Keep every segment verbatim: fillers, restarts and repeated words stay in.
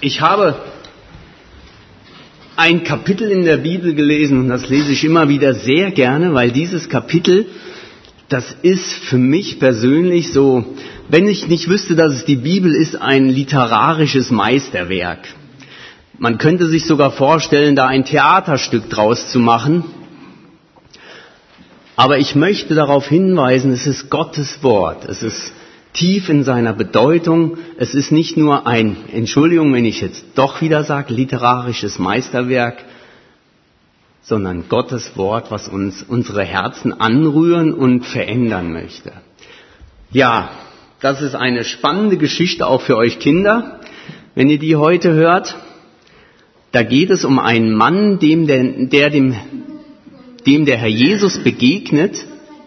Ich habe ein Kapitel in der Bibel gelesen und das lese ich immer wieder sehr gerne, weil dieses Kapitel, das ist für mich persönlich so, wenn ich nicht wüsste, dass es die Bibel ist, ein literarisches Meisterwerk. Man könnte sich sogar vorstellen, da ein Theaterstück draus zu machen. Aber ich möchte darauf hinweisen, es ist Gottes Wort. Es ist tief in seiner Bedeutung. Es ist nicht nur ein, Entschuldigung, wenn ich jetzt doch wieder sage, literarisches Meisterwerk, sondern Gottes Wort, was uns unsere Herzen anrühren und verändern möchte. Ja, das ist eine spannende Geschichte auch für euch Kinder, wenn ihr die heute hört. Da geht es um einen Mann, dem der, der dem, dem der Herr Jesus begegnet.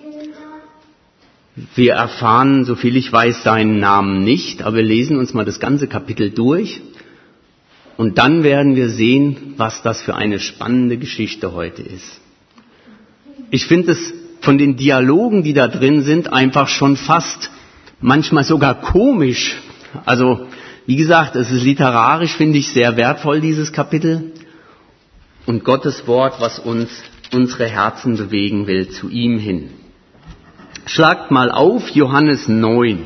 Wir erfahren, soviel ich weiß, seinen Namen nicht, aber wir lesen uns mal das ganze Kapitel durch. Und dann werden wir sehen, was das für eine spannende Geschichte heute ist. Ich finde es von den Dialogen, die da drin sind, einfach schon fast, manchmal sogar komisch. Also, wie gesagt, es ist literarisch, finde ich, sehr wertvoll, dieses Kapitel. Und Gottes Wort, was uns unsere Herzen bewegen will, zu ihm hin. Schlagt mal auf, Johannes neun.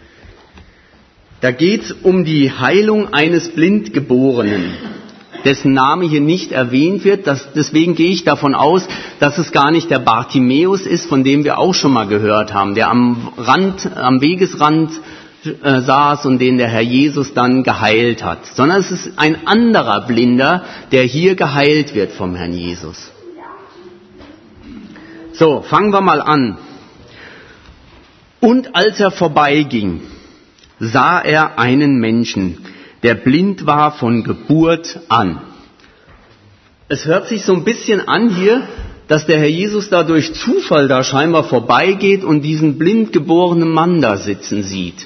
Da geht es um die Heilung eines Blindgeborenen, dessen Name hier nicht erwähnt wird. Das, deswegen gehe ich davon aus, dass es gar nicht der Bartimäus ist, von dem wir auch schon mal gehört haben, der am Rand, am Wegesrand äh, saß und den der Herr Jesus dann geheilt hat, sondern es ist ein anderer Blinder, der hier geheilt wird vom Herrn Jesus. So, fangen wir mal an. Und als er vorbeiging, sah er einen Menschen, der blind war von Geburt an. Es hört sich so ein bisschen an hier, dass der Herr Jesus da durch Zufall da scheinbar vorbeigeht und diesen blind geborenen Mann da sitzen sieht.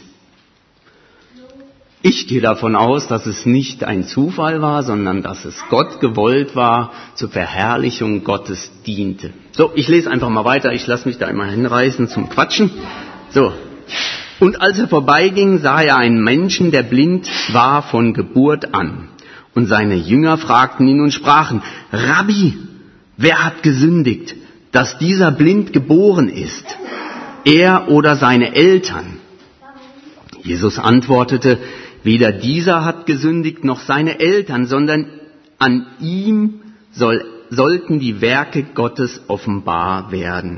Ich gehe davon aus, dass es nicht ein Zufall war, sondern dass es Gott gewollt war, zur Verherrlichung Gottes diente. So, ich lese einfach mal weiter, ich lasse mich da immer hinreißen zum Quatschen. So, und als er vorbeiging, sah er einen Menschen, der blind war von Geburt an. Und seine Jünger fragten ihn und sprachen, Rabbi, wer hat gesündigt, dass dieser blind geboren ist? Er oder seine Eltern? Jesus antwortete, weder dieser hat gesündigt noch seine Eltern, sondern an ihm soll, sollten die Werke Gottes offenbar werden.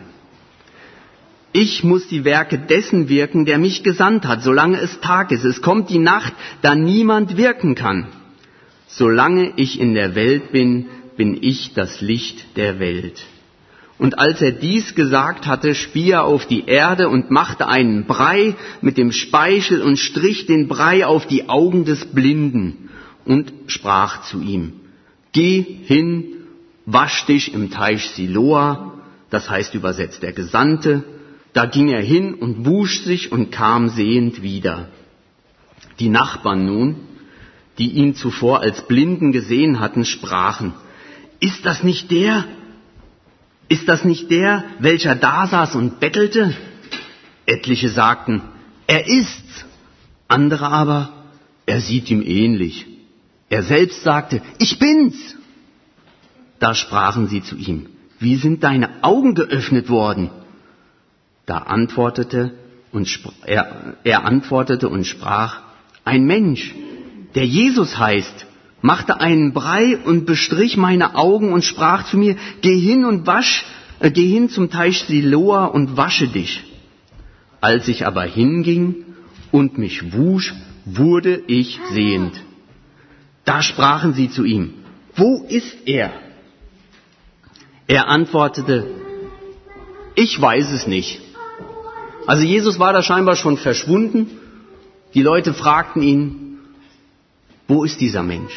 Ich muss die Werke dessen wirken, der mich gesandt hat, solange es Tag ist. Es kommt die Nacht, da niemand wirken kann. Solange ich in der Welt bin, bin ich das Licht der Welt. Und als er dies gesagt hatte, spie er auf die Erde und machte einen Brei mit dem Speichel und strich den Brei auf die Augen des Blinden und sprach zu ihm, geh hin, wasch dich im Teich Siloa, das heißt übersetzt der Gesandte. Da ging er hin und wusch sich und kam sehend wieder. Die Nachbarn nun, die ihn zuvor als Blinden gesehen hatten, sprachen, ist das nicht der, ist das nicht der, welcher da saß und bettelte? Etliche sagten, er ist's. Andere aber, er sieht ihm ähnlich. Er selbst sagte, ich bin's. Da sprachen sie zu ihm, wie sind deine Augen geöffnet worden? Da antwortete und sp- er, er antwortete und sprach, ein Mensch, der Jesus heißt, machte einen Brei und bestrich meine Augen und sprach zu mir, geh hin und wasch, äh, geh hin zum Teich Siloa und wasche dich. Als ich aber hinging und mich wusch, wurde ich sehend. Da sprachen sie zu ihm, wo ist er? Er antwortete, ich weiß es nicht. Also Jesus war da scheinbar schon verschwunden. Die Leute fragten ihn, wo ist dieser Mensch?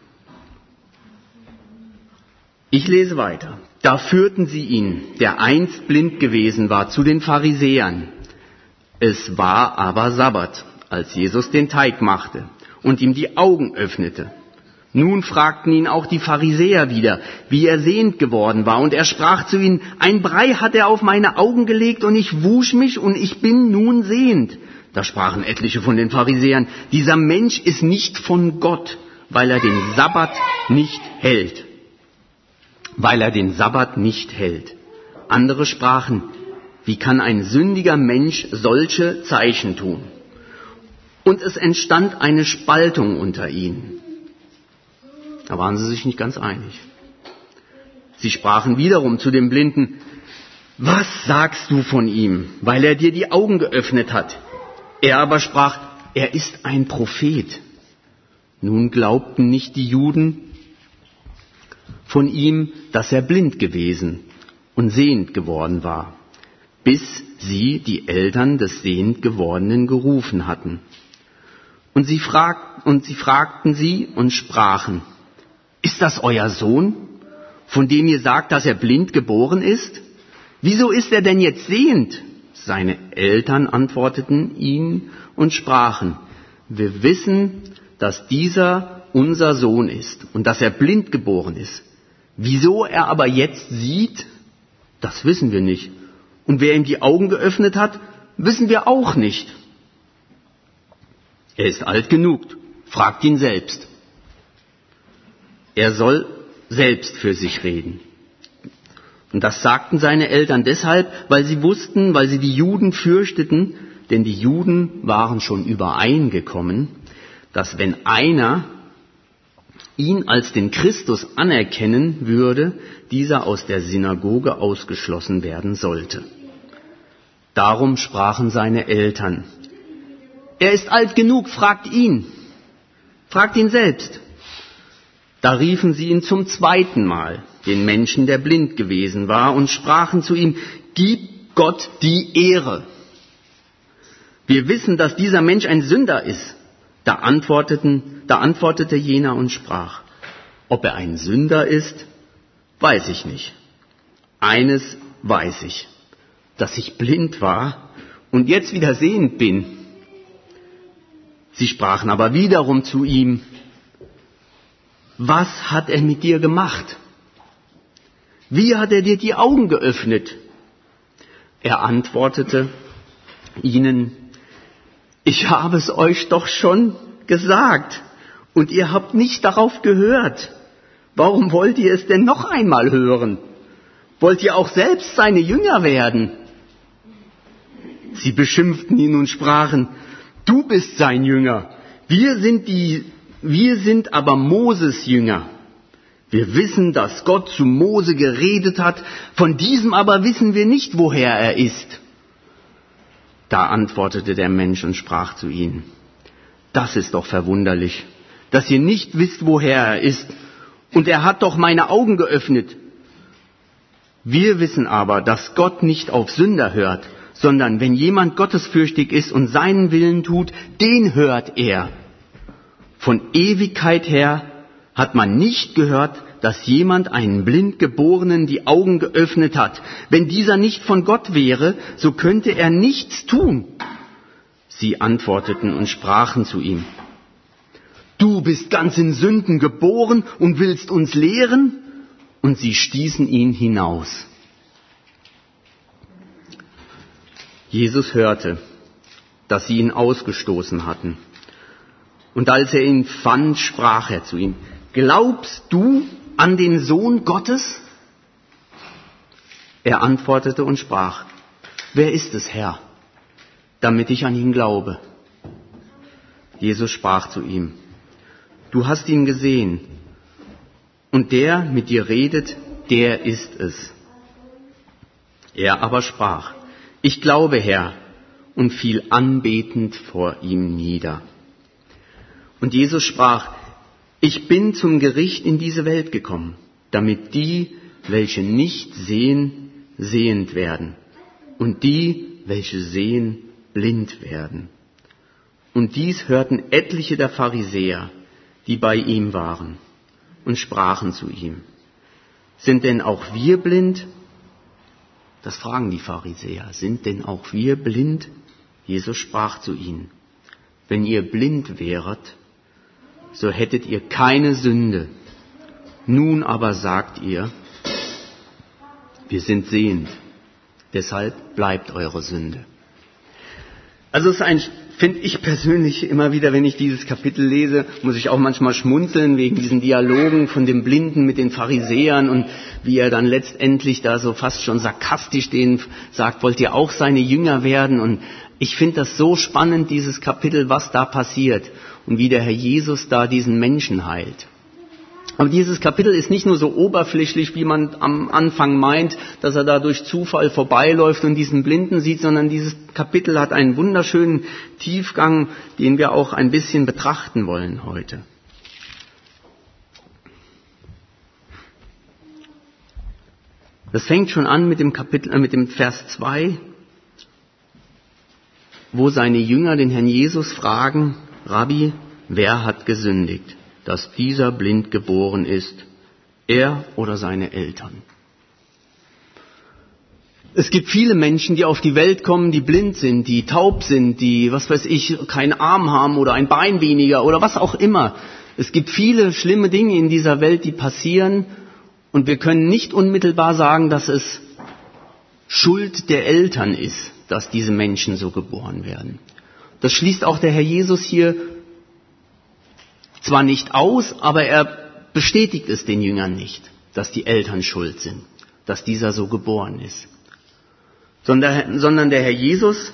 Ich lese weiter. Da führten sie ihn, der einst blind gewesen war, zu den Pharisäern. Es war aber Sabbat, als Jesus den Teig machte und ihm die Augen öffnete. Nun fragten ihn auch die Pharisäer wieder, wie er sehend geworden war. Und er sprach zu ihnen, ein Brei hat er auf meine Augen gelegt und ich wusch mich und ich bin nun sehend. Da sprachen etliche von den Pharisäern, dieser Mensch ist nicht von Gott, weil er den Sabbat nicht hält. Weil er den Sabbat nicht hält. Andere sprachen, wie kann ein sündiger Mensch solche Zeichen tun? Und es entstand eine Spaltung unter ihnen. Da waren sie sich nicht ganz einig. Sie sprachen wiederum zu dem Blinden, was sagst du von ihm, weil er dir die Augen geöffnet hat? Er aber sprach, er ist ein Prophet. Nun glaubten nicht die Juden von ihm, dass er blind gewesen und sehend geworden war, bis sie die Eltern des sehend gewordenen gerufen hatten. Und sie, frag, und sie fragten sie und sprachen, ist das euer Sohn, von dem ihr sagt, dass er blind geboren ist? Wieso ist er denn jetzt sehend? Seine Eltern antworteten ihn und sprachen, wir wissen, dass dieser unser Sohn ist und dass er blind geboren ist. Wieso er aber jetzt sieht, das wissen wir nicht. Und wer ihm die Augen geöffnet hat, wissen wir auch nicht. Er ist alt genug, fragt ihn selbst. Er soll selbst für sich reden. Und das sagten seine Eltern deshalb, weil sie wussten, weil sie die Juden fürchteten, denn die Juden waren schon übereingekommen, dass wenn einer ihn als den Christus anerkennen würde, dieser aus der Synagoge ausgeschlossen werden sollte. Darum sprachen seine Eltern, er ist alt genug, fragt ihn, fragt ihn selbst. Da riefen sie ihn zum zweiten Mal, den Menschen, der blind gewesen war, und sprachen zu ihm, gib Gott die Ehre. Wir wissen, dass dieser Mensch ein Sünder ist. Da antworteten, da antwortete jener und sprach, ob er ein Sünder ist, weiß ich nicht. Eines weiß ich, dass ich blind war und jetzt wieder sehend bin. Sie sprachen aber wiederum zu ihm, was hat er mit dir gemacht? Wie hat er dir die Augen geöffnet? Er antwortete ihnen, ich habe es euch doch schon gesagt und ihr habt nicht darauf gehört. Warum wollt ihr es denn noch einmal hören? Wollt ihr auch selbst seine Jünger werden? Sie beschimpften ihn und sprachen, du bist sein Jünger, wir sind die, wir sind aber Moses Jünger. Wir wissen, dass Gott zu Mose geredet hat, von diesem aber wissen wir nicht, woher er ist. Da antwortete der Mensch und sprach zu ihnen, das ist doch verwunderlich, dass ihr nicht wisst, woher er ist, und er hat doch meine Augen geöffnet. Wir wissen aber, dass Gott nicht auf Sünder hört, sondern wenn jemand gottesfürchtig ist und seinen Willen tut, den hört er. Von Ewigkeit her hat man nicht gehört, dass jemand einen Blindgeborenen die Augen geöffnet hat. Wenn dieser nicht von Gott wäre, so könnte er nichts tun. Sie antworteten und sprachen zu ihm, du bist ganz in Sünden geboren und willst uns lehren? Und sie stießen ihn hinaus. Jesus hörte, dass sie ihn ausgestoßen hatten. Und als er ihn fand, sprach er zu ihm, glaubst du an den Sohn Gottes? Er antwortete und sprach, wer ist es, Herr, damit ich an ihn glaube? Jesus sprach zu ihm, du hast ihn gesehen, und der mit dir redet, der ist es. Er aber sprach, ich glaube, Herr, und fiel anbetend vor ihm nieder. Und Jesus sprach, ich bin zum Gericht in diese Welt gekommen, damit die, welche nicht sehen, sehend werden, und die, welche sehen, blind werden. Und dies hörten etliche der Pharisäer, die bei ihm waren, und sprachen zu ihm, sind denn auch wir blind? Das fragen die Pharisäer, sind denn auch wir blind? Jesus sprach zu ihnen, wenn ihr blind wäret, so hättet ihr keine Sünde. Nun aber sagt ihr, wir sind sehend, deshalb bleibt eure Sünde. Also es ist ein finde ich persönlich immer wieder, wenn ich dieses Kapitel lese, muss ich auch manchmal schmunzeln wegen diesen Dialogen von dem Blinden mit den Pharisäern und wie er dann letztendlich da so fast schon sarkastisch denen sagt, wollt ihr auch seine Jünger werden? Und ich finde das so spannend, dieses Kapitel, was da passiert und wie der Herr Jesus da diesen Menschen heilt. Aber dieses Kapitel ist nicht nur so oberflächlich, wie man am Anfang meint, dass er da durch Zufall vorbeiläuft und diesen Blinden sieht, sondern dieses Kapitel hat einen wunderschönen Tiefgang, den wir auch ein bisschen betrachten wollen heute. Das fängt schon an mit dem Kapitel, äh, mit dem Vers zwei, wo seine Jünger den Herrn Jesus fragen, Rabbi, wer hat gesündigt, dass dieser blind geboren ist, er oder seine Eltern? Es gibt viele Menschen, die auf die Welt kommen, die blind sind, die taub sind, die, was weiß ich, keinen Arm haben oder ein Bein weniger oder was auch immer. Es gibt viele schlimme Dinge in dieser Welt, die passieren und wir können nicht unmittelbar sagen, dass es Schuld der Eltern ist, dass diese Menschen so geboren werden. Das schließt auch der Herr Jesus hier zwar nicht aus, aber er bestätigt es den Jüngern nicht, dass die Eltern schuld sind, dass dieser so geboren ist. Sondern, sondern der Herr Jesus,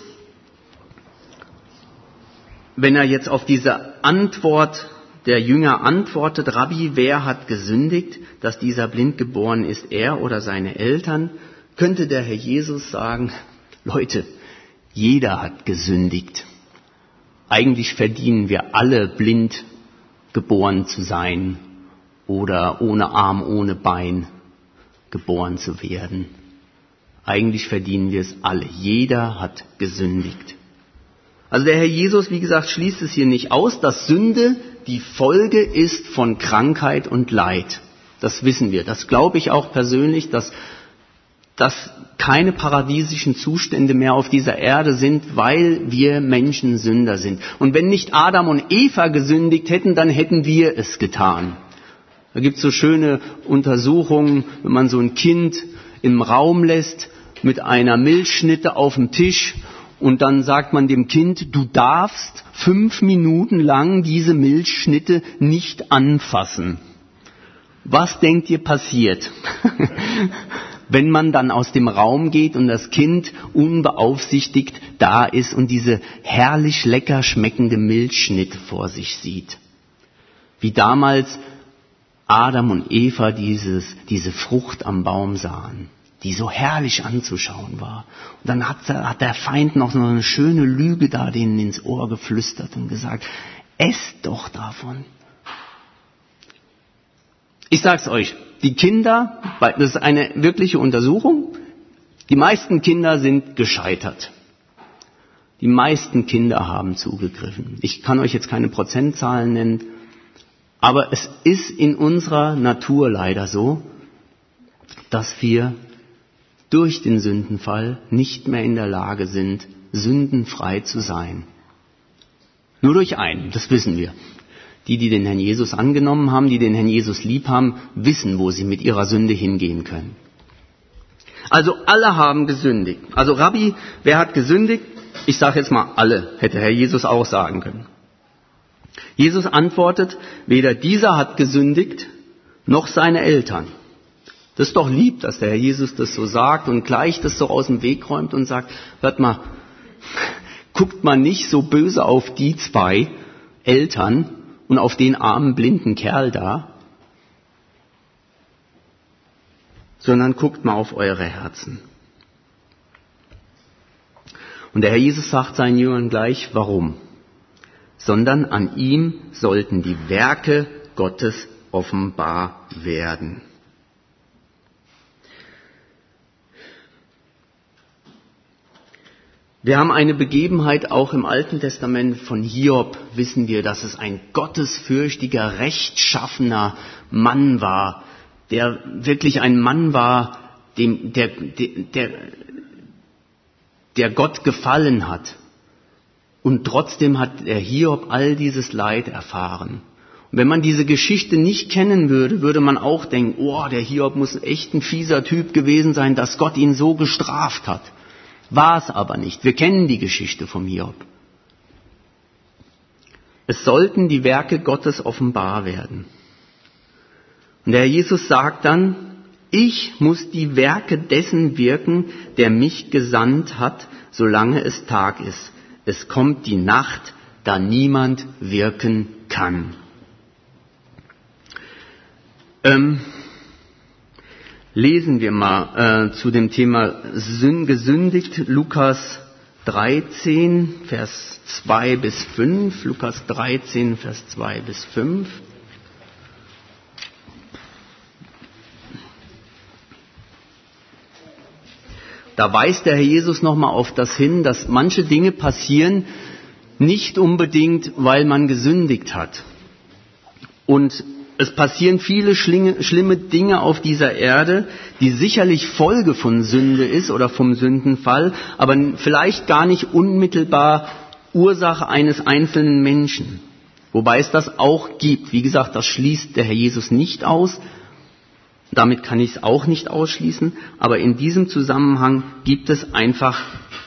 wenn er jetzt auf diese Antwort der Jünger antwortet, Rabbi, wer hat gesündigt, dass dieser blind geboren ist, er oder seine Eltern, könnte der Herr Jesus sagen, Leute, jeder hat gesündigt. Eigentlich verdienen wir alle blind geboren zu sein oder ohne Arm, ohne Bein geboren zu werden. Eigentlich verdienen wir es alle. Jeder hat gesündigt. Also der Herr Jesus, wie gesagt, schließt es hier nicht aus, dass Sünde die Folge ist von Krankheit und Leid. Das wissen wir. Das glaube ich auch persönlich, dass, dass keine paradiesischen Zustände mehr auf dieser Erde sind, weil wir Menschen Sünder sind. Und wenn nicht Adam und Eva gesündigt hätten, dann hätten wir es getan. Da gibt es so schöne Untersuchungen, wenn man so ein Kind im Raum lässt mit einer Milchschnitte auf dem Tisch und dann sagt man dem Kind, du darfst fünf Minuten lang diese Milchschnitte nicht anfassen. Was denkt ihr passiert? Wenn man dann aus dem Raum geht und das Kind unbeaufsichtigt da ist und diese herrlich lecker schmeckende Milchschnitte vor sich sieht. Wie damals Adam und Eva dieses, diese Frucht am Baum sahen, die so herrlich anzuschauen war. Und dann hat, hat der Feind noch so eine schöne Lüge da denen ins Ohr geflüstert und gesagt, esst doch davon. Ich sag's euch, die Kinder, das ist eine wirkliche Untersuchung, die meisten Kinder sind gescheitert. Die meisten Kinder haben zugegriffen. Ich kann euch jetzt keine Prozentzahlen nennen, aber es ist in unserer Natur leider so, dass wir durch den Sündenfall nicht mehr in der Lage sind, sündenfrei zu sein. Nur durch einen, das wissen wir. Die, die den Herrn Jesus angenommen haben, die den Herrn Jesus lieb haben, wissen, wo sie mit ihrer Sünde hingehen können. Also alle haben gesündigt. Also Rabbi, wer hat gesündigt? Ich sage jetzt mal alle, hätte Herr Jesus auch sagen können. Jesus antwortet, weder dieser hat gesündigt, noch seine Eltern. Das ist doch lieb, dass der Herr Jesus das so sagt und gleich das so aus dem Weg räumt und sagt, hört mal, guckt mal nicht so böse auf die zwei Eltern und auf den armen blinden Kerl da, sondern guckt mal auf eure Herzen. Und der Herr Jesus sagt seinen Jüngern gleich, warum? Sondern an ihm sollten die Werke Gottes offenbar werden. Wir haben eine Begebenheit auch im Alten Testament von Hiob, wissen wir, dass es ein gottesfürchtiger, rechtschaffener Mann war, der wirklich ein Mann war, dem, der, der, der Gott gefallen hat. Und trotzdem hat der Hiob all dieses Leid erfahren. Und wenn man diese Geschichte nicht kennen würde, würde man auch denken, oh, der Hiob muss echt ein fieser Typ gewesen sein, dass Gott ihn so gestraft hat. War es aber nicht. Wir kennen die Geschichte vom Hiob. Es sollten die Werke Gottes offenbar werden. Und der Herr Jesus sagt dann, ich muss die Werke dessen wirken, der mich gesandt hat, solange es Tag ist. Es kommt die Nacht, da niemand wirken kann. Ähm, lesen wir mal äh, zu dem Thema Sün- gesündigt, Lukas dreizehn, Vers zwei bis fünf. Lukas dreizehn, Vers zwei bis fünf. Da weist der Herr Jesus nochmal auf das hin, dass manche Dinge passieren, nicht unbedingt, weil man gesündigt hat. Und es passieren viele schlimme Dinge auf dieser Erde, die sicherlich Folge von Sünde ist oder vom Sündenfall, aber vielleicht gar nicht unmittelbar Ursache eines einzelnen Menschen. Wobei es das auch gibt. Wie gesagt, das schließt der Herr Jesus nicht aus. Damit kann ich es auch nicht ausschließen. Aber in diesem Zusammenhang gibt es einfach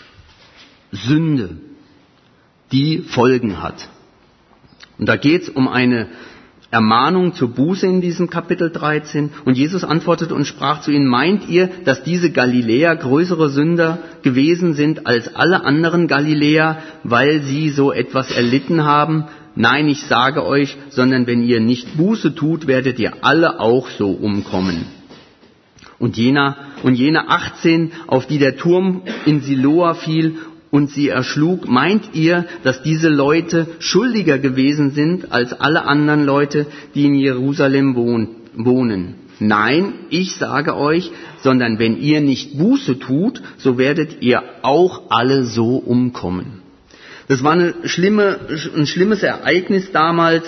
Sünde, die Folgen hat. Und da geht es um eine Ermahnung zur Buße in diesem Kapitel dreizehn. Und Jesus antwortete und sprach zu ihnen, meint ihr, dass diese Galiläer größere Sünder gewesen sind als alle anderen Galiläer, weil sie so etwas erlitten haben? Nein, ich sage euch, sondern wenn ihr nicht Buße tut, werdet ihr alle auch so umkommen. Und jener, und jene achtzehn, auf die der Turm in Siloa fiel und sie erschlug, meint ihr, dass diese Leute schuldiger gewesen sind als alle anderen Leute, die in Jerusalem wohnen? Nein, ich sage euch, sondern wenn ihr nicht Buße tut, so werdet ihr auch alle so umkommen. Das war eine schlimme, ein schlimmes Ereignis damals.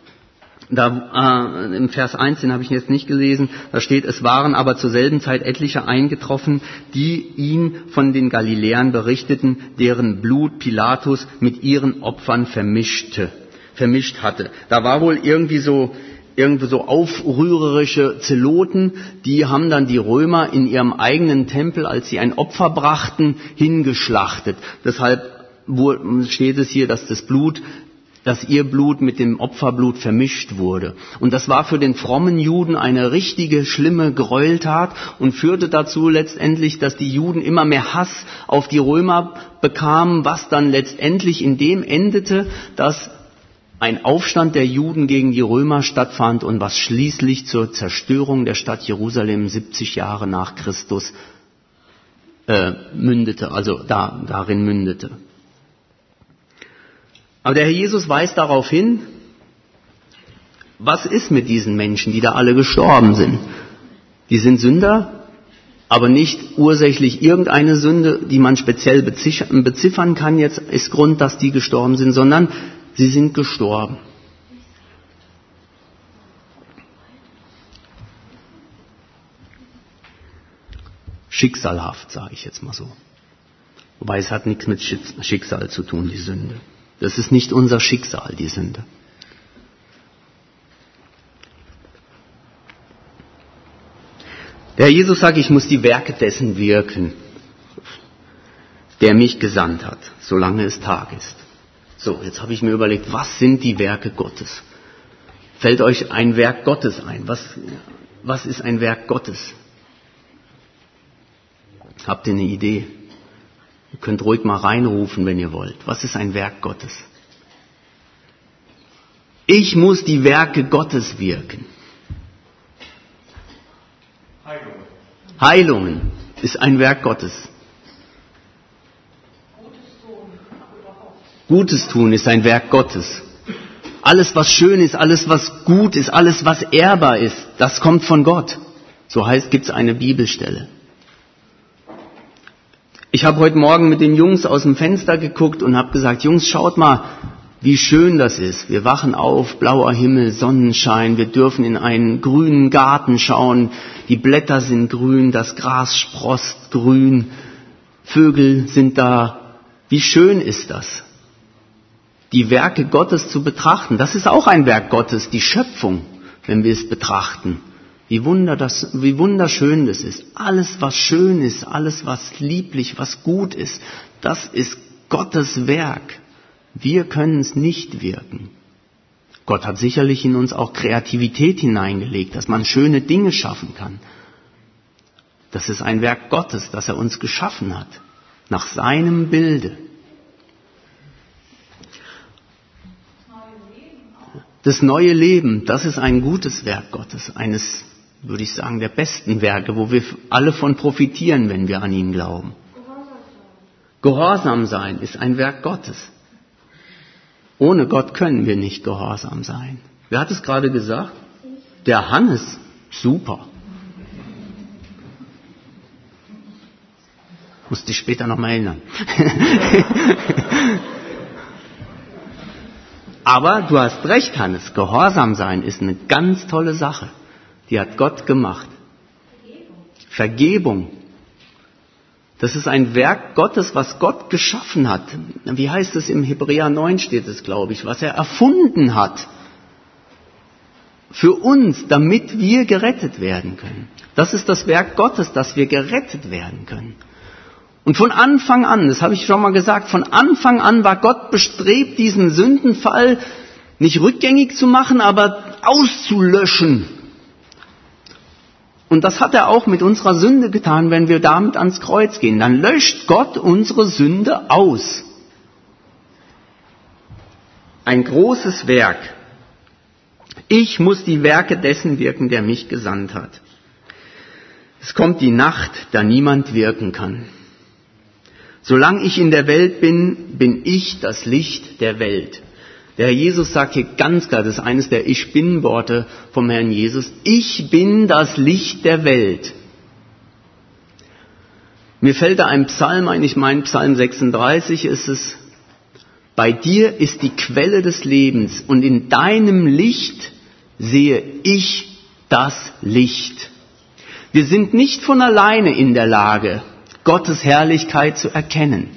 Da, äh, im Vers eins, den habe ich jetzt nicht gelesen, da steht, es waren aber zur selben Zeit etliche eingetroffen, die ihn von den Galiläern berichteten, deren Blut Pilatus mit ihren Opfern vermischte, vermischt hatte. Da war wohl irgendwie so, irgendwie so aufrührerische Zeloten, die haben dann die Römer in ihrem eigenen Tempel, als sie ein Opfer brachten, hingeschlachtet. Deshalb steht es hier, dass das Blut, dass ihr Blut mit dem Opferblut vermischt wurde. Und das war für den frommen Juden eine richtige, schlimme Gräueltat und führte dazu letztendlich, dass die Juden immer mehr Hass auf die Römer bekamen, was dann letztendlich in dem endete, dass ein Aufstand der Juden gegen die Römer stattfand und was schließlich zur Zerstörung der Stadt Jerusalem siebzig Jahre nach Christus äh, mündete, also da, darin mündete. Aber der Herr Jesus weist darauf hin, was ist mit diesen Menschen, die da alle gestorben sind? Die sind Sünder, aber nicht ursächlich irgendeine Sünde, die man speziell beziffern kann, jetzt ist Grund, dass die gestorben sind, sondern sie sind gestorben. Schicksalhaft, sage ich jetzt mal so. Wobei es hat nichts mit Schicksal zu tun, die Sünde. Das ist nicht unser Schicksal, die Sünde. Der Herr Jesus sagt, ich muss die Werke dessen wirken, der mich gesandt hat, solange es Tag ist. So, jetzt habe ich mir überlegt, was sind die Werke Gottes? Fällt euch ein Werk Gottes ein? Was, was ist ein Werk Gottes? Habt ihr eine Idee? Ihr könnt ruhig mal reinrufen, wenn ihr wollt. Was ist ein Werk Gottes? Ich muss die Werke Gottes wirken. Heilungen. Heilungen ist ein Werk Gottes. Gutes tun ist ein Werk Gottes. Alles, was schön ist, alles, was gut ist, alles, was ehrbar ist, das kommt von Gott. So heißt, gibt es eine Bibelstelle. Ich habe heute Morgen mit den Jungs aus dem Fenster geguckt und habe gesagt, Jungs, schaut mal, wie schön das ist. Wir wachen auf, blauer Himmel, Sonnenschein, wir dürfen in einen grünen Garten schauen, die Blätter sind grün, das Gras sproßt grün, Vögel sind da. Wie schön ist das? Die Werke Gottes zu betrachten, das ist auch ein Werk Gottes, die Schöpfung, wenn wir es betrachten. Wie, wunder das, wie wunderschön das ist. Alles, was schön ist, alles, was lieblich, was gut ist, das ist Gottes Werk. Wir können es nicht wirken. Gott hat sicherlich in uns auch Kreativität hineingelegt, dass man schöne Dinge schaffen kann. Das ist ein Werk Gottes, das er uns geschaffen hat, nach seinem Bilde. Das neue Leben, das ist ein gutes Werk Gottes, eines, würde ich sagen, der besten Werke, wo wir alle von profitieren, wenn wir an ihn glauben. Gehorsam sein ist ein Werk Gottes. Ohne Gott können wir nicht gehorsam sein. Wer hat es gerade gesagt? Der Hannes. Super. Muss dich später noch mal erinnern. Aber du hast recht, Hannes. Gehorsam sein ist eine ganz tolle Sache. Die hat Gott gemacht. Vergebung. Das ist ein Werk Gottes, was Gott geschaffen hat. Wie heißt es im Hebräer neun steht es, glaube ich, was er erfunden hat. Für uns, damit wir gerettet werden können. Das ist das Werk Gottes, dass wir gerettet werden können. Und von Anfang an, das habe ich schon mal gesagt, von Anfang an war Gott bestrebt, diesen Sündenfall nicht rückgängig zu machen, aber auszulöschen. Und das hat er auch mit unserer Sünde getan, wenn wir damit ans Kreuz gehen. Dann löscht Gott unsere Sünde aus. Ein großes Werk. Ich muss die Werke dessen wirken, der mich gesandt hat. Es kommt die Nacht, da niemand wirken kann. Solange ich in der Welt bin, bin ich das Licht der Welt. Der Herr Jesus sagt hier ganz klar, das ist eines der Ich-Bin-Worte vom Herrn Jesus, ich bin das Licht der Welt. Mir fällt da ein Psalm ein, ich meine Psalm sechsunddreißig ist es, bei dir ist die Quelle des Lebens und in deinem Licht sehe ich das Licht. Wir sind nicht von alleine in der Lage, Gottes Herrlichkeit zu erkennen.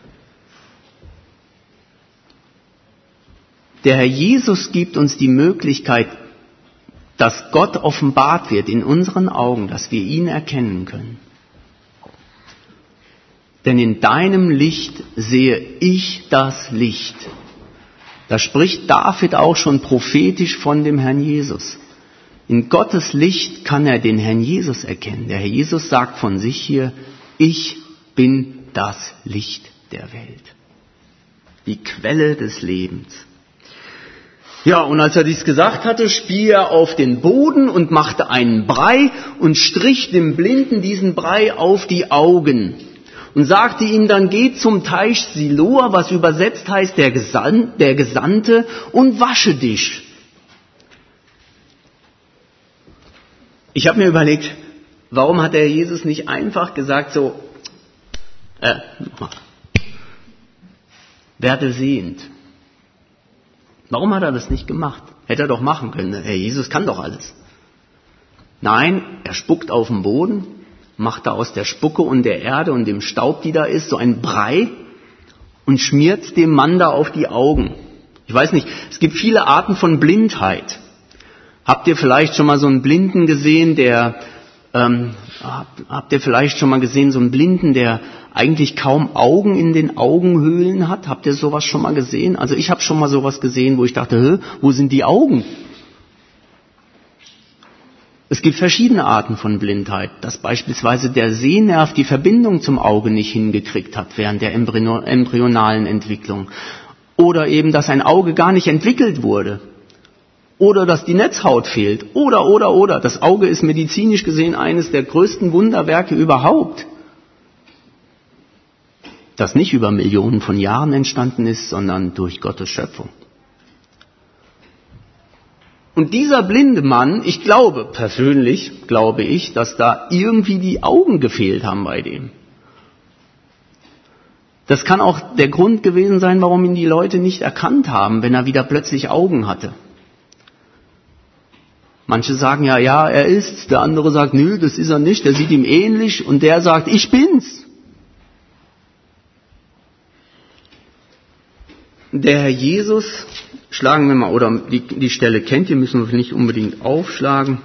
Der Herr Jesus gibt uns die Möglichkeit, dass Gott offenbart wird in unseren Augen, dass wir ihn erkennen können. Denn in deinem Licht sehe ich das Licht. Da spricht David auch schon prophetisch von dem Herrn Jesus. In Gottes Licht kann er den Herrn Jesus erkennen. Der Herr Jesus sagt von sich hier, ich bin das Licht der Welt. Die Quelle des Lebens. Ja, und als er dies gesagt hatte, spie er auf den Boden und machte einen Brei und strich dem Blinden diesen Brei auf die Augen und sagte ihm dann, geh zum Teich Siloa, was übersetzt heißt der, Gesan- der Gesandte, und wasche dich. Ich habe mir überlegt, warum hat der Jesus nicht einfach gesagt so, äh, werde sehend. Warum hat er das nicht gemacht? Hätte er doch machen können. Herr Jesus kann doch alles. Nein, er spuckt auf den Boden, macht da aus der Spucke und der Erde und dem Staub, die da ist, so ein Brei und schmiert dem Mann da auf die Augen. Ich weiß nicht, es gibt viele Arten von Blindheit. Habt ihr vielleicht schon mal so einen Blinden gesehen, der, ähm, habt ihr vielleicht schon mal gesehen, so einen Blinden, der eigentlich kaum Augen in den Augenhöhlen hat? Habt ihr sowas schon mal gesehen? Also ich habe schon mal sowas gesehen, wo ich dachte, hä, wo sind die Augen? Es gibt verschiedene Arten von Blindheit, dass beispielsweise der Sehnerv die Verbindung zum Auge nicht hingekriegt hat während der embryo- embryonalen Entwicklung. Oder eben, dass ein Auge gar nicht entwickelt wurde. Oder dass die Netzhaut fehlt. Oder, oder, oder. Das Auge ist medizinisch gesehen eines der größten Wunderwerke überhaupt. Das nicht über Millionen von Jahren entstanden ist, sondern durch Gottes Schöpfung. Und dieser blinde Mann, ich glaube, persönlich glaube ich, dass da irgendwie die Augen gefehlt haben bei dem. Das kann auch der Grund gewesen sein, warum ihn die Leute nicht erkannt haben, wenn er wieder plötzlich Augen hatte. Manche sagen ja, ja, er ist's. Der andere sagt, nö, das ist er nicht, der sieht ihm ähnlich. Und der sagt, ich bin's. Der Herr Jesus, schlagen wir mal, oder die, die Stelle kennt ihr, müssen wir nicht unbedingt aufschlagen.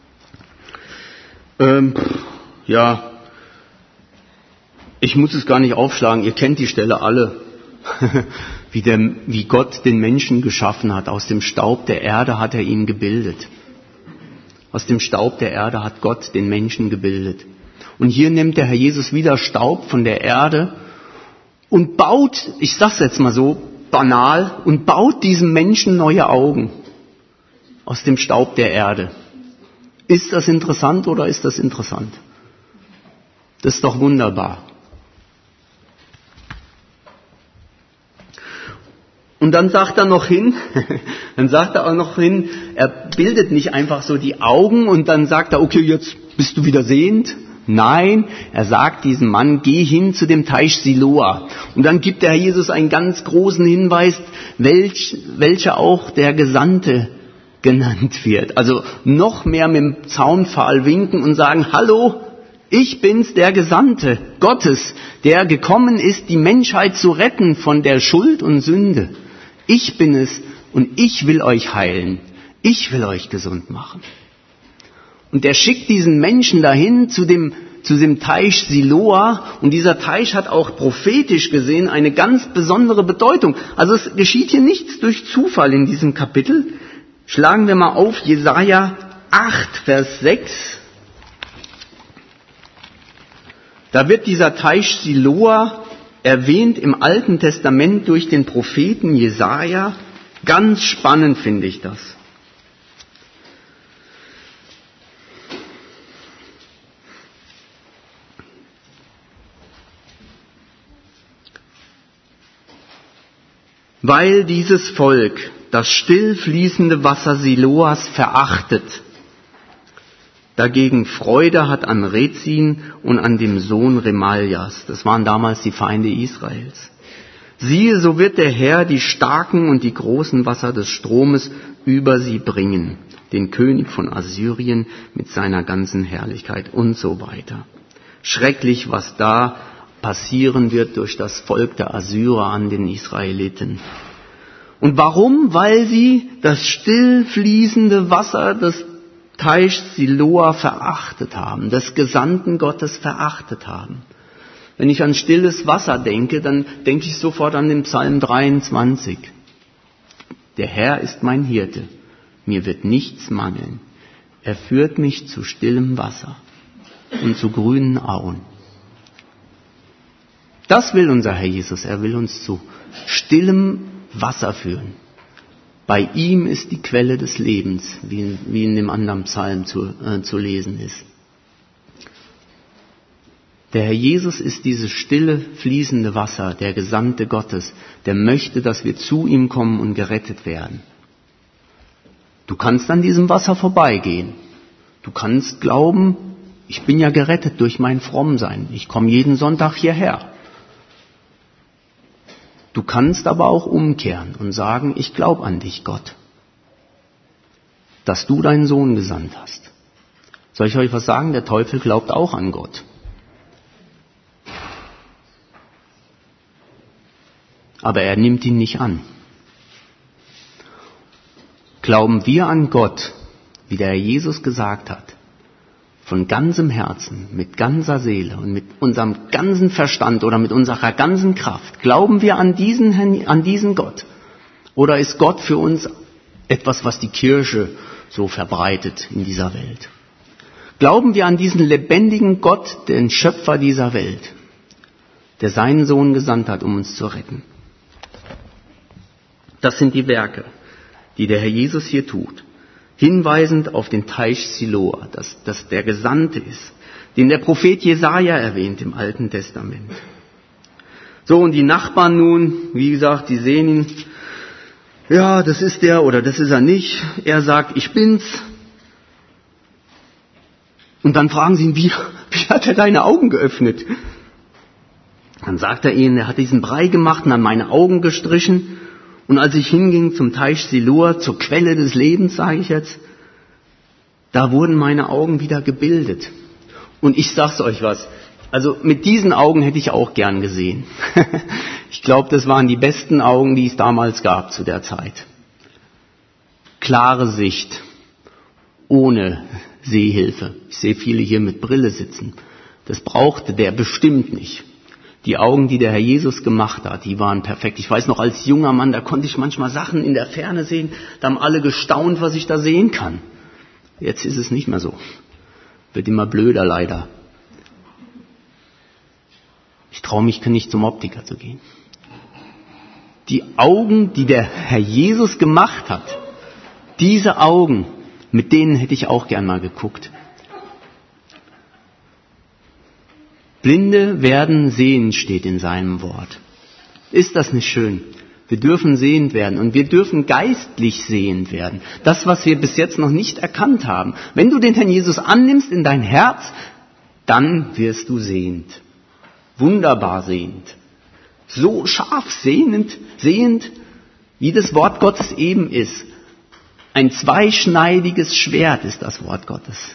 Ähm, ja, ich muss es gar nicht aufschlagen, ihr kennt die Stelle alle. wie, der, wie Gott den Menschen geschaffen hat. Aus dem Staub der Erde hat er ihn gebildet. Aus dem Staub der Erde hat Gott den Menschen gebildet. Und hier nimmt der Herr Jesus wieder Staub von der Erde und baut, ich sag's jetzt mal so banal, und baut diesem Menschen neue Augen aus dem Staub der Erde. Ist das interessant oder ist das interessant? Das ist doch wunderbar. Und dann sagt er noch hin, dann sagt er auch noch hin, er bildet nicht einfach so die Augen und dann sagt er, okay, jetzt bist du wieder sehend. Nein, er sagt diesem Mann, geh hin zu dem Teich Siloa. Und dann gibt der Herr Jesus einen ganz großen Hinweis, welch, welcher auch der Gesandte genannt wird. Also noch mehr mit dem Zaunpfahl winken und sagen, hallo, ich bin's, der Gesandte Gottes, der gekommen ist, die Menschheit zu retten von der Schuld und Sünde. Ich bin es und ich will euch heilen. Ich will euch gesund machen. Und er schickt diesen Menschen dahin zu dem, zu dem Teich Siloa. Und dieser Teich hat auch prophetisch gesehen eine ganz besondere Bedeutung. Also es geschieht hier nichts durch Zufall in diesem Kapitel. Schlagen wir mal auf Jesaja acht, Vers sechs. Da wird dieser Teich Siloa erwähnt im Alten Testament durch den Propheten Jesaja. Ganz spannend finde ich das. Weil dieses Volk das still fließende Wasser Siloas verachtet, dagegen Freude hat an Rezin und an dem Sohn Remaljas. Das waren damals die Feinde Israels. Siehe, so wird der Herr die starken und die großen Wasser des Stromes über sie bringen, den König von Assyrien mit seiner ganzen Herrlichkeit und so weiter. Schrecklich, was da passieren wird durch das Volk der Assyrer an den Israeliten. Und warum? Weil sie das still fließende Wasser des Teichs Siloa verachtet haben, des Gesandten Gottes verachtet haben. Wenn ich an stilles Wasser denke, dann denke ich sofort an den Psalm dreiundzwanzig. Der Herr ist mein Hirte, mir wird nichts mangeln. Er führt mich zu stillem Wasser und zu grünen Auen. Das will unser Herr Jesus, er will uns zu stillem Wasser führen. Bei ihm ist die Quelle des Lebens, wie in, wie in dem anderen Psalm zu, äh, zu lesen ist. Der Herr Jesus ist dieses stille, fließende Wasser, der Gesandte Gottes, der möchte, dass wir zu ihm kommen und gerettet werden. Du kannst an diesem Wasser vorbeigehen. Du kannst glauben, ich bin ja gerettet durch mein Frommsein. Ich komme jeden Sonntag hierher. Du kannst aber auch umkehren und sagen, ich glaube an dich, Gott, dass du deinen Sohn gesandt hast. Soll ich euch was sagen? Der Teufel glaubt auch an Gott. Aber er nimmt ihn nicht an. Glauben wir an Gott, wie der Herr Jesus gesagt hat, von ganzem Herzen, mit ganzer Seele und mit unserem ganzen Verstand oder mit unserer ganzen Kraft, glauben wir an diesen, an diesen Gott? Oder ist Gott für uns etwas, was die Kirche so verbreitet in dieser Welt? Glauben wir an diesen lebendigen Gott, den Schöpfer dieser Welt, der seinen Sohn gesandt hat, um uns zu retten? Das sind die Werke, die der Herr Jesus hier tut. Hinweisend auf den Teich Siloa, dass das der Gesandte ist, den der Prophet Jesaja erwähnt im Alten Testament. So, und die Nachbarn nun, wie gesagt, die sehen ihn, ja, das ist der oder das ist er nicht. Er sagt, ich bin's. Und dann fragen sie ihn, wie, wie hat er deine Augen geöffnet? Dann sagt er ihnen, er hat diesen Brei gemacht und an meine Augen gestrichen. Und als ich hinging zum Teich Siloa, zur Quelle des Lebens, sage ich jetzt, da wurden meine Augen wieder gebildet. Und ich sag's euch was, also mit diesen Augen hätte ich auch gern gesehen. Ich glaube, das waren die besten Augen, die es damals gab zu der Zeit. Klare Sicht, ohne Sehhilfe. Ich sehe viele hier mit Brille sitzen. Das brauchte der bestimmt nicht. Die Augen, die der Herr Jesus gemacht hat, die waren perfekt. Ich weiß noch, als junger Mann, da konnte ich manchmal Sachen in der Ferne sehen. Da haben alle gestaunt, was ich da sehen kann. Jetzt ist es nicht mehr so. Wird immer blöder, leider. Ich traue mich nicht, zum Optiker zu gehen. Die Augen, die der Herr Jesus gemacht hat, diese Augen, mit denen hätte ich auch gern mal geguckt. Blinde werden sehend, steht in seinem Wort. Ist das nicht schön? Wir dürfen sehend werden und wir dürfen geistlich sehend werden. Das, was wir bis jetzt noch nicht erkannt haben. Wenn du den Herrn Jesus annimmst in dein Herz, dann wirst du sehend. Wunderbar sehend. So scharf sehend, sehend, wie das Wort Gottes eben ist. Ein zweischneidiges Schwert ist das Wort Gottes.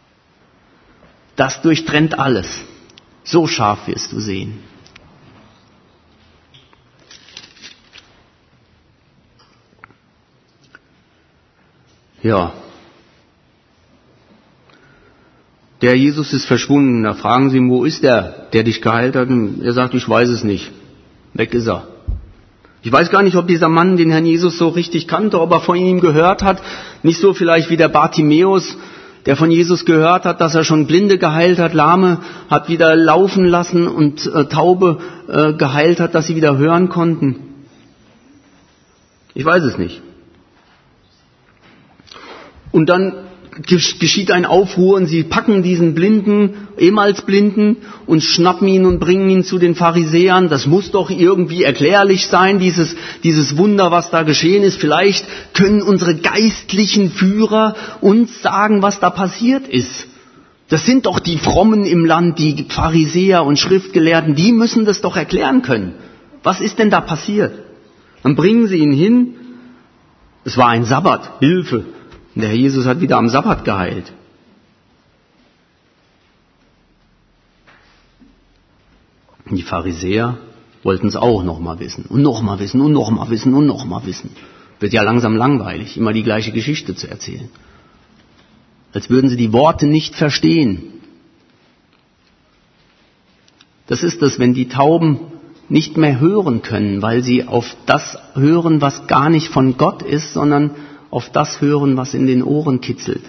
Das durchtrennt alles. So scharf wirst du sehen. Ja. Der Jesus ist verschwunden. Da fragen sie ihn, wo ist der, der dich geheilt hat? Und er sagt, ich weiß es nicht. Weg ist er. Ich weiß gar nicht, ob dieser Mann den Herrn Jesus so richtig kannte, ob er von ihm gehört hat. Nicht so vielleicht wie der Bartimäus, der von Jesus gehört hat, dass er schon Blinde geheilt hat, Lahme hat wieder laufen lassen und äh, Taube äh, geheilt hat, dass sie wieder hören konnten. Ich weiß es nicht. Und dann geschieht ein Aufruhr und sie packen diesen Blinden, ehemals Blinden, und schnappen ihn und bringen ihn zu den Pharisäern. Das muss doch irgendwie erklärlich sein, dieses, dieses Wunder, was da geschehen ist. Vielleicht können unsere geistlichen Führer uns sagen, was da passiert ist. Das sind doch die Frommen im Land, die Pharisäer und Schriftgelehrten, die müssen das doch erklären können. Was ist denn da passiert? Dann bringen sie ihn hin. Es war ein Sabbat, Hilfe. Und der Herr Jesus hat wieder am Sabbat geheilt. Und die Pharisäer wollten es auch noch mal wissen und noch mal wissen und noch mal wissen und noch mal wissen. Wird ja langsam langweilig, immer die gleiche Geschichte zu erzählen. Als würden sie die Worte nicht verstehen. Das ist es, wenn die Tauben nicht mehr hören können, weil sie auf das hören, was gar nicht von Gott ist, sondern auf das hören, was in den Ohren kitzelt.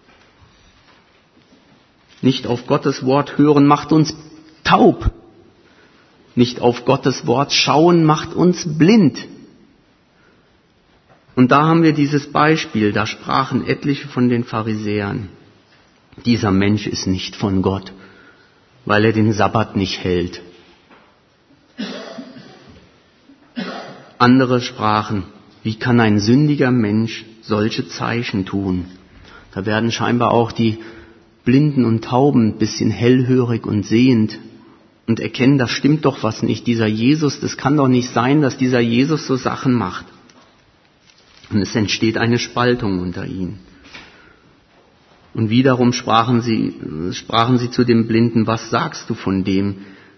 Nicht auf Gottes Wort hören macht uns taub. Nicht auf Gottes Wort schauen macht uns blind. Und da haben wir dieses Beispiel, da sprachen etliche von den Pharisäern, dieser Mensch ist nicht von Gott, weil er den Sabbat nicht hält. Andere sprachen, wie kann ein sündiger Mensch solche Zeichen tun? Da werden scheinbar auch die Blinden und Tauben ein bisschen hellhörig und sehend und erkennen, da stimmt doch was nicht. Dieser Jesus, das kann doch nicht sein, dass dieser Jesus so Sachen macht. Und es entsteht eine Spaltung unter ihnen. Und wiederum sprachen sie, sprachen sie zu dem Blinden, was sagst du von dem?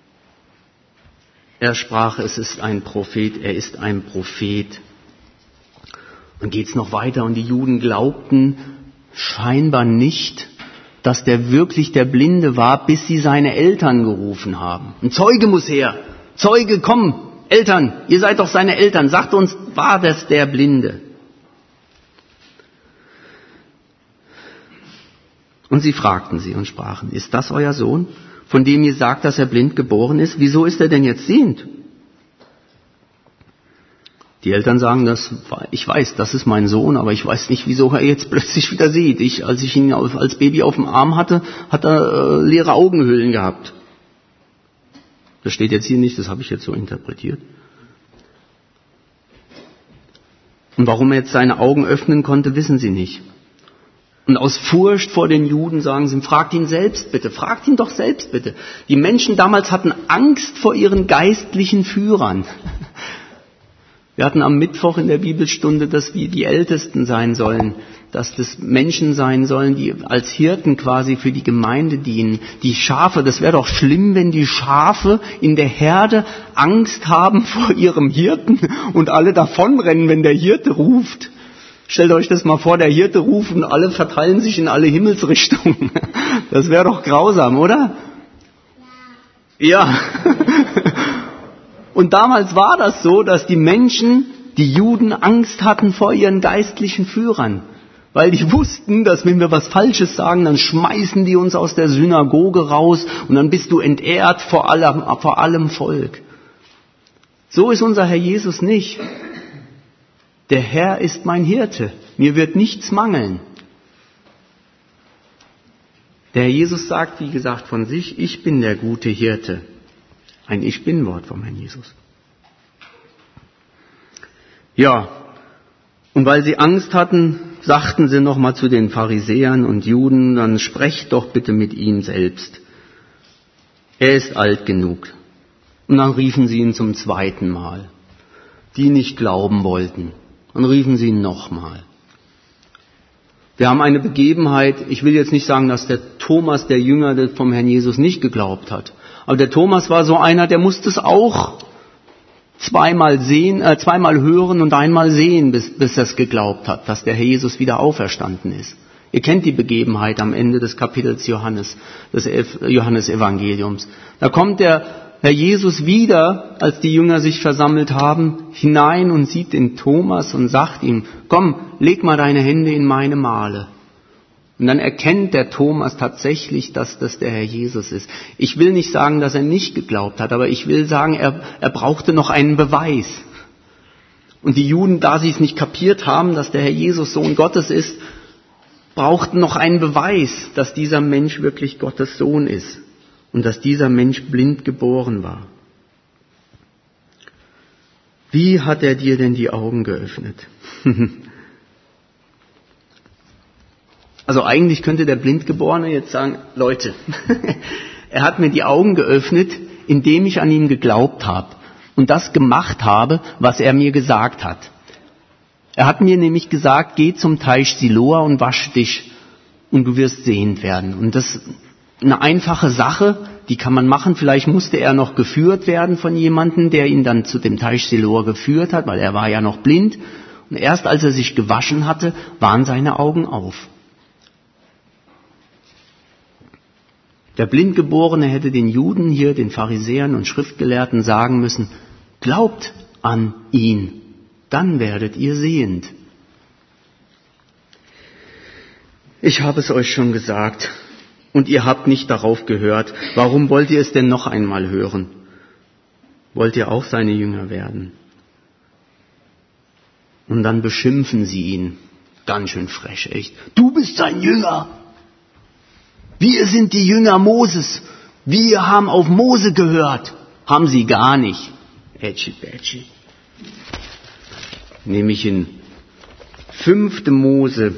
Er sprach, es ist ein Prophet, er ist ein Prophet. Und geht's noch weiter und die Juden glaubten scheinbar nicht, dass der wirklich der Blinde war, bis sie seine Eltern gerufen haben. Ein Zeuge muss her. Zeuge, komm, Eltern, ihr seid doch seine Eltern. Sagt uns, war das der Blinde? Und sie fragten sie und sprachen, ist das euer Sohn, von dem ihr sagt, dass er blind geboren ist? Wieso ist er denn jetzt sehend? Die Eltern sagen, das, ich weiß, das ist mein Sohn, aber ich weiß nicht, wieso er jetzt plötzlich wieder sieht. Ich, als ich ihn als Baby auf dem Arm hatte, hat er äh, leere Augenhöhlen gehabt. Das steht jetzt hier nicht, das habe ich jetzt so interpretiert. Und warum er jetzt seine Augen öffnen konnte, wissen sie nicht. Und aus Furcht vor den Juden sagen sie, fragt ihn selbst bitte, fragt ihn doch selbst bitte. Die Menschen damals hatten Angst vor ihren geistlichen Führern. Wir hatten am Mittwoch in der Bibelstunde, dass wir die Ältesten sein sollen, dass das Menschen sein sollen, die als Hirten quasi für die Gemeinde dienen. Die Schafe, das wäre doch schlimm, wenn die Schafe in der Herde Angst haben vor ihrem Hirten und alle davonrennen, wenn der Hirte ruft. Stellt euch das mal vor, der Hirte ruft und alle verteilen sich in alle Himmelsrichtungen. Das wäre doch grausam, oder? Ja. Ja. Und damals war das so, dass die Menschen, die Juden, Angst hatten vor ihren geistlichen Führern. Weil die wussten, dass wenn wir was Falsches sagen, dann schmeißen die uns aus der Synagoge raus und dann bist du entehrt vor allem, vor allem Volk. So ist unser Herr Jesus nicht. Der Herr ist mein Hirte, mir wird nichts mangeln. Der Herr Jesus sagt, wie gesagt, von sich, ich bin der gute Hirte. Ein Ich-Bin-Wort vom Herrn Jesus. Ja, und weil sie Angst hatten, sagten sie nochmal zu den Pharisäern und Juden, dann sprecht doch bitte mit ihm selbst. Er ist alt genug. Und dann riefen sie ihn zum zweiten Mal. Die nicht glauben wollten. Dann riefen sie ihn nochmal. Wir haben eine Begebenheit, ich will jetzt nicht sagen, dass der Thomas, der Jünger vom Herrn Jesus, nicht geglaubt hat. Aber der Thomas war so einer, der musste es auch zweimal sehen, äh, zweimal hören und einmal sehen, bis, bis er es geglaubt hat, dass der Herr Jesus wieder auferstanden ist. Ihr kennt die Begebenheit am Ende des Kapitels Johannes, des Johannesevangeliums. Da kommt der Herr Jesus wieder, als die Jünger sich versammelt haben, hinein und sieht den Thomas und sagt ihm, komm, leg mal deine Hände in meine Male. Und dann erkennt der Thomas tatsächlich, dass das der Herr Jesus ist. Ich will nicht sagen, dass er nicht geglaubt hat, aber ich will sagen, er, er brauchte noch einen Beweis. Und die Juden, da sie es nicht kapiert haben, dass der Herr Jesus Sohn Gottes ist, brauchten noch einen Beweis, dass dieser Mensch wirklich Gottes Sohn ist und dass dieser Mensch blind geboren war. Wie hat er dir denn die Augen geöffnet? Also eigentlich könnte der Blindgeborene jetzt sagen, Leute, er hat mir die Augen geöffnet, indem ich an ihn geglaubt habe und das gemacht habe, was er mir gesagt hat. Er hat mir nämlich gesagt, geh zum Teich Siloa und wasch dich und du wirst sehend werden. Und das ist eine einfache Sache, die kann man machen. Vielleicht musste er noch geführt werden von jemandem, der ihn dann zu dem Teich Siloa geführt hat, weil er war ja noch blind. Und erst als er sich gewaschen hatte, waren seine Augen auf. Der Blindgeborene hätte den Juden hier, den Pharisäern und Schriftgelehrten sagen müssen, glaubt an ihn, dann werdet ihr sehend. Ich habe es euch schon gesagt und ihr habt nicht darauf gehört. Warum wollt ihr es denn noch einmal hören? Wollt ihr auch seine Jünger werden? Und dann beschimpfen sie ihn. Ganz schön frech, echt. Du bist sein Jünger. Wir sind die Jünger Moses. Wir haben auf Mose gehört. Haben sie gar nicht. Ätschi, bätschi. Nämlich in fünfte Mose.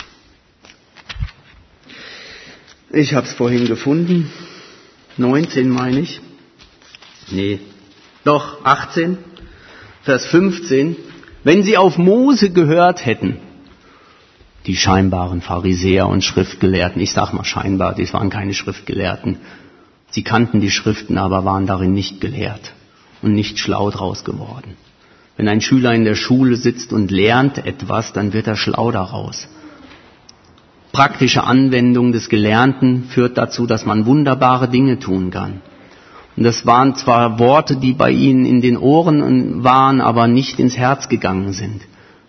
Ich habe es vorhin gefunden. neunzehn meine ich. Nee, doch, achtzehn. Vers fünfzehn. Wenn sie auf Mose gehört hätten, die scheinbaren Pharisäer und Schriftgelehrten, ich sag mal scheinbar, das waren keine Schriftgelehrten. Sie kannten die Schriften, aber waren darin nicht gelehrt und nicht schlau draus geworden. Wenn ein Schüler in der Schule sitzt und lernt etwas, dann wird er schlau daraus. Praktische Anwendung des Gelernten führt dazu, dass man wunderbare Dinge tun kann. Und das waren zwar Worte, die bei ihnen in den Ohren waren, aber nicht ins Herz gegangen sind.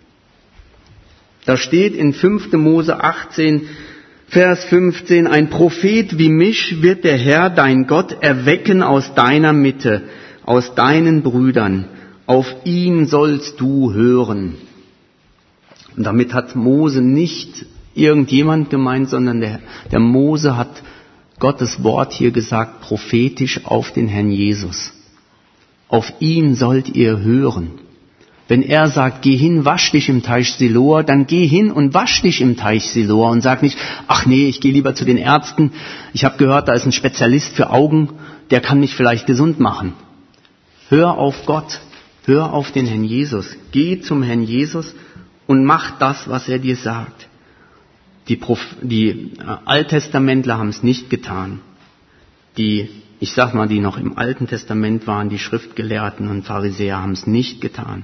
Da steht in fünfte Mose achtzehn, Vers fünfzehn, ein Prophet wie mich wird der Herr, dein Gott, erwecken aus deiner Mitte, aus deinen Brüdern. Auf ihn sollst du hören. Und damit hat Mose nicht irgendjemand gemeint, sondern der, der Mose hat Gottes Wort hier gesagt, prophetisch auf den Herrn Jesus. Auf ihn sollt ihr hören. Wenn er sagt, geh hin, wasch dich im Teich Siloa, dann geh hin und wasch dich im Teich Siloa und sag nicht, ach nee, ich gehe lieber zu den Ärzten. Ich habe gehört, da ist ein Spezialist für Augen, der kann mich vielleicht gesund machen. Hör auf Gott, hör auf den Herrn Jesus. Geh zum Herrn Jesus und mach das, was er dir sagt. Die, Prof- die Alttestamentler haben es nicht getan. Die, ich sag mal, die noch im Alten Testament waren, die Schriftgelehrten und Pharisäer haben es nicht getan.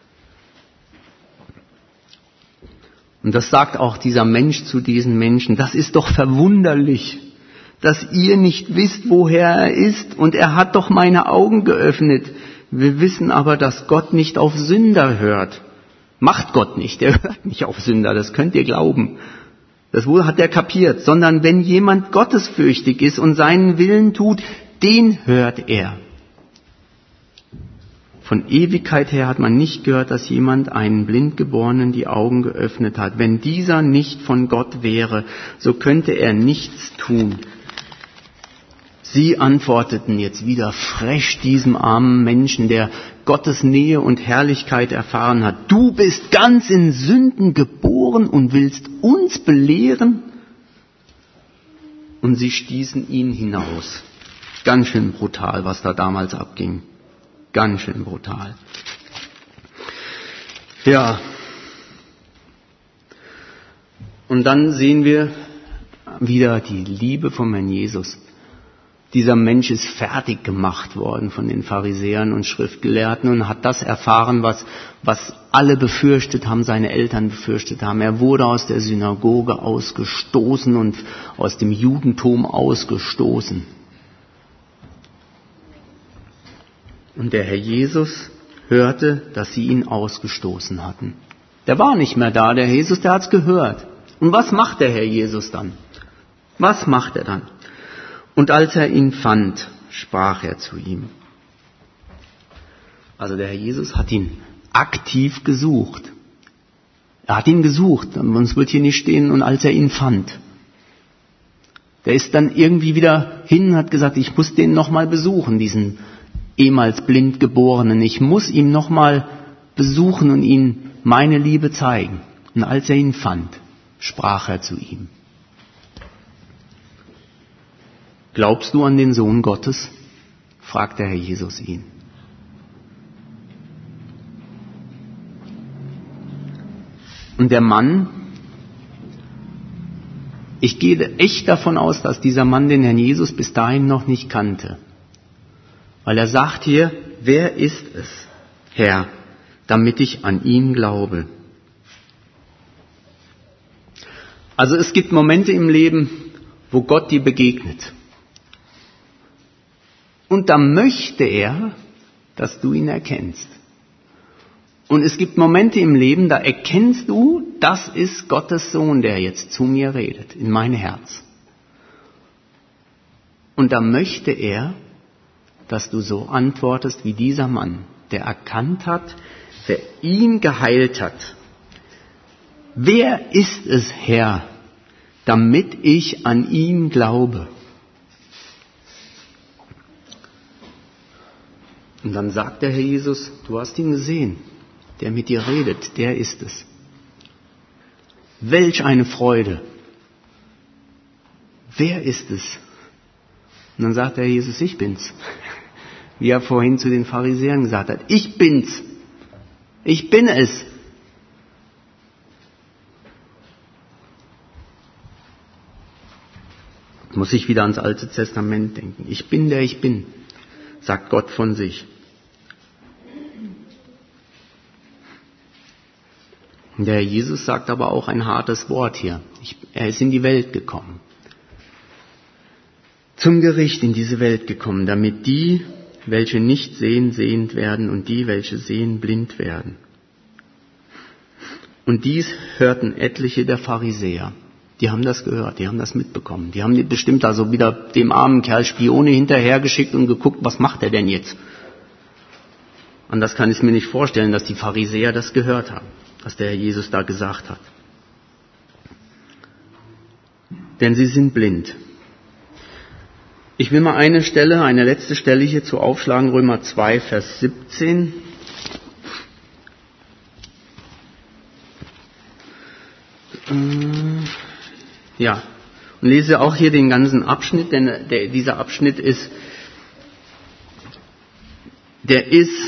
Und das sagt auch dieser Mensch zu diesen Menschen, das ist doch verwunderlich, dass ihr nicht wisst, woher er ist. Und er hat doch meine Augen geöffnet. Wir wissen aber, dass Gott nicht auf Sünder hört. Macht Gott nicht, er hört nicht auf Sünder, das könnt ihr glauben. Das wohl hat er kapiert, sondern wenn jemand gottesfürchtig ist und seinen Willen tut, den hört er. Von Ewigkeit her hat man nicht gehört, dass jemand einen Blindgeborenen die Augen geöffnet hat. Wenn dieser nicht von Gott wäre, so könnte er nichts tun. Sie antworteten jetzt wieder frech diesem armen Menschen, der Gottes Nähe und Herrlichkeit erfahren hat. Du bist ganz in Sünden geboren und willst uns belehren? Und sie stießen ihn hinaus. Ganz schön brutal, was da damals abging. Ganz schön brutal. Ja. Und dann sehen wir wieder die Liebe vom Herrn Jesus. Dieser Mensch ist fertig gemacht worden von den Pharisäern und Schriftgelehrten und hat das erfahren, was, was alle befürchtet haben, seine Eltern befürchtet haben. Er wurde aus der Synagoge ausgestoßen und aus dem Judentum ausgestoßen. Und der Herr Jesus hörte, dass sie ihn ausgestoßen hatten. Der war nicht mehr da, der Herr Jesus, der hat's gehört. Und was macht der Herr Jesus dann? Was macht er dann? Und als er ihn fand, sprach er zu ihm. Also der Herr Jesus hat ihn aktiv gesucht. Er hat ihn gesucht, sonst wird hier nicht stehen, und als er ihn fand. Der ist dann irgendwie wieder hin und hat gesagt, ich muss den nochmal besuchen, diesen ehemals Blindgeborenen. Ich muss ihn nochmal besuchen und ihm meine Liebe zeigen. Und als er ihn fand, sprach er zu ihm. Glaubst du an den Sohn Gottes? Fragt der Herr Jesus ihn. Und der Mann, ich gehe echt davon aus, dass dieser Mann den Herrn Jesus bis dahin noch nicht kannte. Weil er sagt hier, wer ist es, Herr, damit ich an ihn glaube? Also es gibt Momente im Leben, wo Gott dir begegnet. Und da möchte er, dass du ihn erkennst. Und es gibt Momente im Leben, da erkennst du, das ist Gottes Sohn, der jetzt zu mir redet, in mein Herz. Und da möchte er, dass du so antwortest wie dieser Mann, der erkannt hat, wer ihn geheilt hat. Wer ist es, Herr, damit ich an ihn glaube? Und dann sagt der Herr Jesus, du hast ihn gesehen, der mit dir redet, der ist es. Welch eine Freude! Wer ist es? Und dann sagt der Herr Jesus, ich bin's. Wie er vorhin zu den Pharisäern gesagt hat, ich bin's. Ich bin es. Muss ich wieder ans Alte Testament denken. Ich bin der ich bin, sagt Gott von sich. Der Herr Jesus sagt aber auch ein hartes Wort hier. Ich, er ist in die Welt gekommen. Zum Gericht in diese Welt gekommen, damit die, welche nicht sehen, sehend werden und die, welche sehen, blind werden. Und dies hörten etliche der Pharisäer. Die haben das gehört, die haben das mitbekommen. Die haben bestimmt also wieder dem armen Kerl Spione hinterhergeschickt und geguckt, was macht er denn jetzt? Anders kann ich mir nicht vorstellen, dass die Pharisäer das gehört haben, was der Herr Jesus da gesagt hat. Denn sie sind blind. Ich will mal eine Stelle, eine letzte Stelle hierzu aufschlagen, Römer zwei, Vers siebzehn. Ja, und lese auch hier den ganzen Abschnitt, denn der, dieser Abschnitt ist, der ist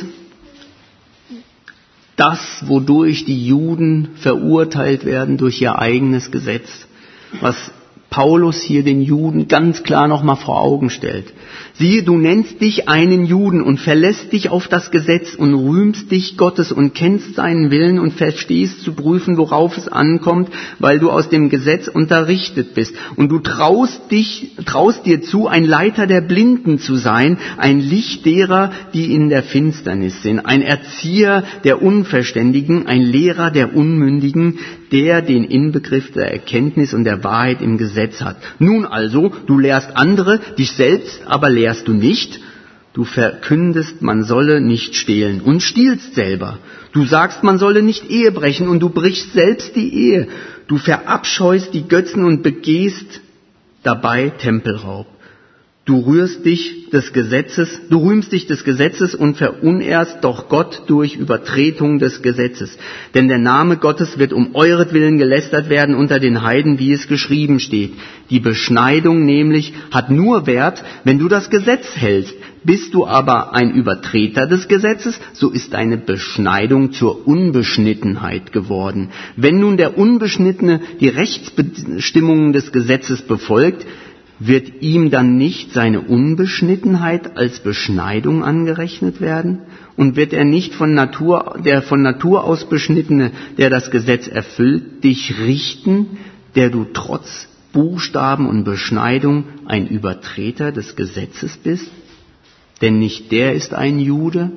das, wodurch die Juden verurteilt werden durch ihr eigenes Gesetz, was Paulus hier den Juden ganz klar nochmal vor Augen stellt. Siehe, du nennst dich einen Juden und verlässt dich auf das Gesetz und rühmst dich Gottes und kennst seinen Willen und verstehst zu prüfen, worauf es ankommt, weil du aus dem Gesetz unterrichtet bist. Und du traust dich, traust dir zu, ein Leiter der Blinden zu sein, ein Licht derer, die in der Finsternis sind, ein Erzieher der Unverständigen, ein Lehrer der Unmündigen, der den Inbegriff der Erkenntnis und der Wahrheit im Gesetz hat. Nun also, du lehrst andere, dich selbst aber lehrst du nicht. Du verkündest, man solle nicht stehlen und stiehlst selber. Du sagst, man solle nicht Ehe brechen und du brichst selbst die Ehe. Du verabscheust die Götzen und begehst dabei Tempelraub. Du rührst dich des Gesetzes, du rühmst dich des Gesetzes und verunehrst doch Gott durch Übertretung des Gesetzes. Denn der Name Gottes wird um euretwillen gelästert werden unter den Heiden, wie es geschrieben steht. Die Beschneidung nämlich hat nur Wert, wenn du das Gesetz hältst. Bist du aber ein Übertreter des Gesetzes, so ist deine Beschneidung zur Unbeschnittenheit geworden. Wenn nun der Unbeschnittene die Rechtsbestimmungen des Gesetzes befolgt, wird ihm dann nicht seine Unbeschnittenheit als Beschneidung angerechnet werden? Und wird er nicht von Natur, der von Natur aus Beschnittene, der das Gesetz erfüllt, dich richten, der du trotz Buchstaben und Beschneidung ein Übertreter des Gesetzes bist? Denn nicht der ist ein Jude,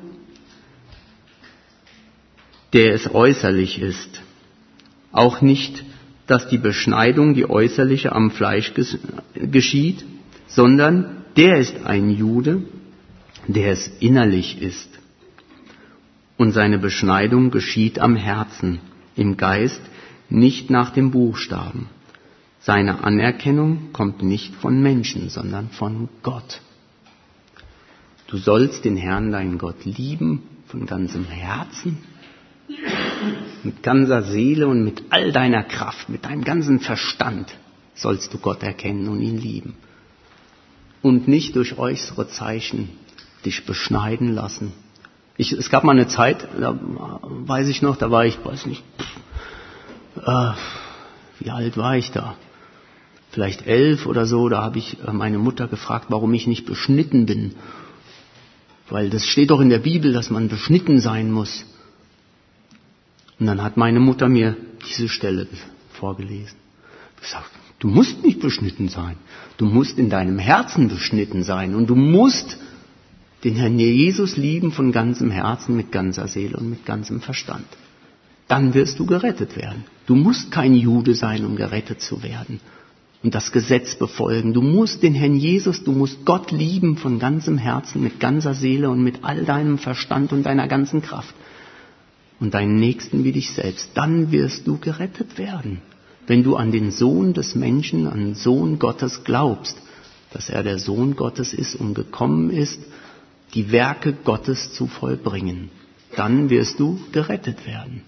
der es äußerlich ist, auch nicht dass die Beschneidung, die äußerliche am Fleisch geschieht, sondern der ist ein Jude, der es innerlich ist. Und seine Beschneidung geschieht am Herzen, im Geist, nicht nach dem Buchstaben. Seine Anerkennung kommt nicht von Menschen, sondern von Gott. Du sollst den Herrn, deinen Gott, lieben von ganzem Herzen, mit ganzer Seele und mit all deiner Kraft, mit deinem ganzen Verstand sollst du Gott erkennen und ihn lieben. Und nicht durch äußere Zeichen dich beschneiden lassen. Ich, es gab mal eine Zeit, da weiß ich noch, da war ich, weiß nicht, äh, wie alt war ich da? Vielleicht elf oder so, da habe ich meine Mutter gefragt, warum ich nicht beschnitten bin. Weil das steht doch in der Bibel, dass man beschnitten sein muss. Und dann hat meine Mutter mir diese Stelle vorgelesen. Ich gesagt, du musst nicht beschnitten sein. Du musst in deinem Herzen beschnitten sein. Und du musst den Herrn Jesus lieben von ganzem Herzen, mit ganzer Seele und mit ganzem Verstand. Dann wirst du gerettet werden. Du musst kein Jude sein, um gerettet zu werden und das Gesetz befolgen. Du musst den Herrn Jesus, du musst Gott lieben von ganzem Herzen, mit ganzer Seele und mit all deinem Verstand und deiner ganzen Kraft. Und deinen Nächsten wie dich selbst. Dann wirst du gerettet werden, wenn du an den Sohn des Menschen, an den Sohn Gottes glaubst, dass er der Sohn Gottes ist und gekommen ist, die Werke Gottes zu vollbringen. Dann wirst du gerettet werden.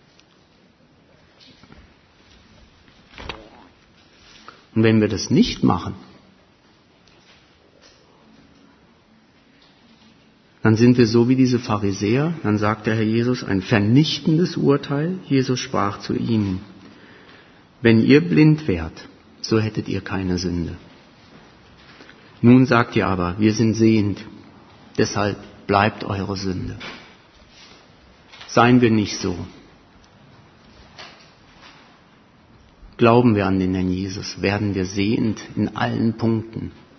Und wenn wir das nicht machen, dann sind wir so wie diese Pharisäer. Dann sagt der Herr Jesus ein vernichtendes Urteil. Jesus sprach zu ihnen, wenn ihr blind wärt, so hättet ihr keine Sünde. Nun sagt ihr aber, wir sind sehend, deshalb bleibt eure Sünde. Seien wir nicht so. Glauben wir an den Herrn Jesus, werden wir sehend in allen Punkten.